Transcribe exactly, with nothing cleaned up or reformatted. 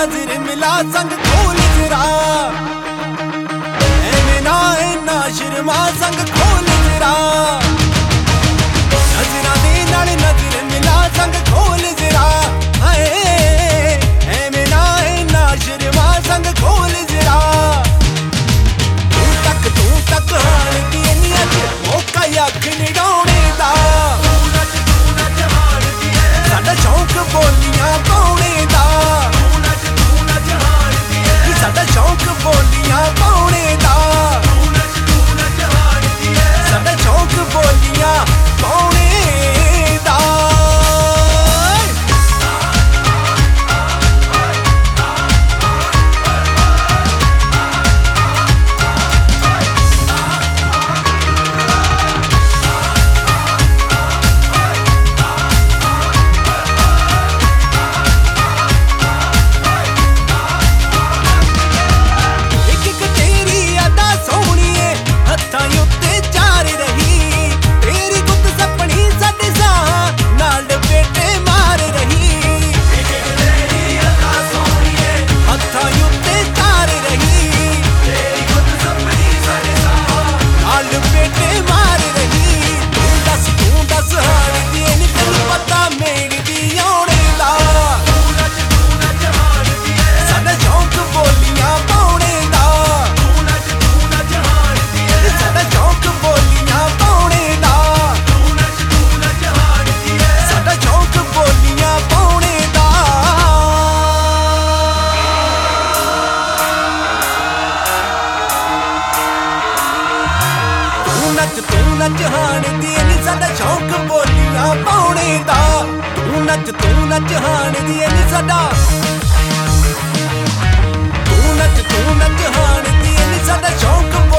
नजर मिला संग खोल जरा, एवें ना इन्ना शर्मा संग खोल जरा। नजरां दे नाल नजर मिला संग खोल जरा, हाय एवें ना इन्ना शर्मा संग खोल जरा। तू तक तू तक हाण दी नी अज मौका अख निडाउने दा, साडा शौक बोलियां पाउने दा, साडा शौक बोलियां पाउने दा, साडा शौक बोलियां पाउने दा। तू नच हाण दी नी साडा शौक बोलियां पाउने दा, तू नच तू नच हाण दी नी साडा, तू नच तू नच हाण दी नी साडा शौक